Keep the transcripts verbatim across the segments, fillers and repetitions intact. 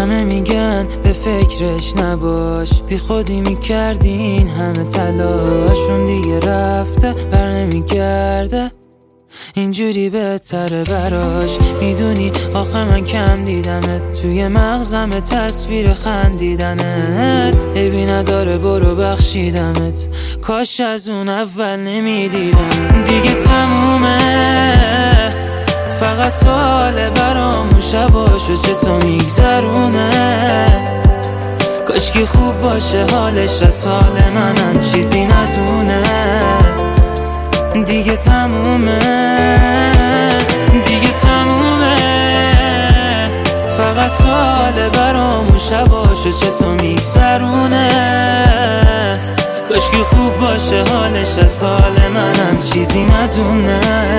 همه میگن به فکرش نباش، بی خودی میکردین همه تلاشون دیگه رفته بر نمیگرده، اینجوری بهتره براش. میدونی آخه من کم دیدمت، توی مغزم تصویر خندیدنت عیبی نداره برو بخشیدمت، کاش از اون اول نمیدیدمت. دیگه تمومه فقط سوال برامون شباشو چطور میگذرونه، کاش که خوب باشه حالش از حال منم چیزی ندونه. دیگه تمومه دیگه تمومه فقط سوال برامون شباشو چطور میگذرونه، کاش که خوب باشه حالش از حال منم چیزی ندونه.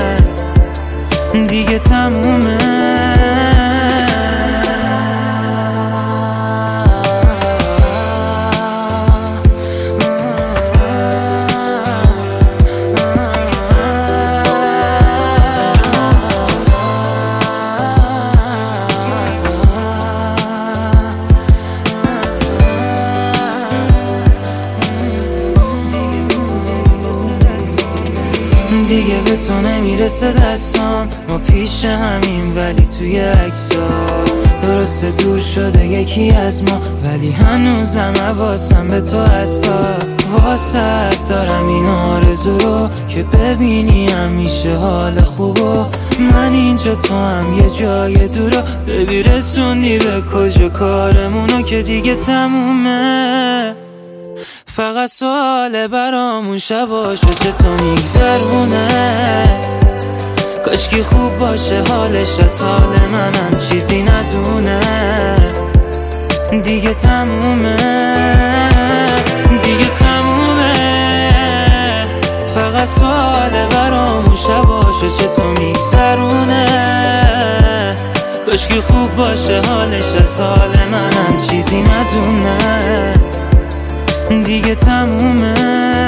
دیگه تمومه دیگه به تو نمیرسه دستام، ما پیش همین ولی توی عکسا درسته دور شده یکی از ما، ولی هنوزم حواسم به تو هستا. واسه دارم این آرزو رو که ببینی همیشه حال خوبو، من اینجا تو هم یه جای دورو، ببی رسوندی به کجا کارمونو که دیگه تمومه. فقط سوال برامون شباشو چطور میگذرونه، کاش که خوب باشه حالش از حال منم چیزی ندونه. دیگه تمومه دیگه تمومه فقط سوال برامون شباشو چطور میگذرونه، کاش که خوب باشه حالش از حال منم چیزی ندونه. دیگه تمومه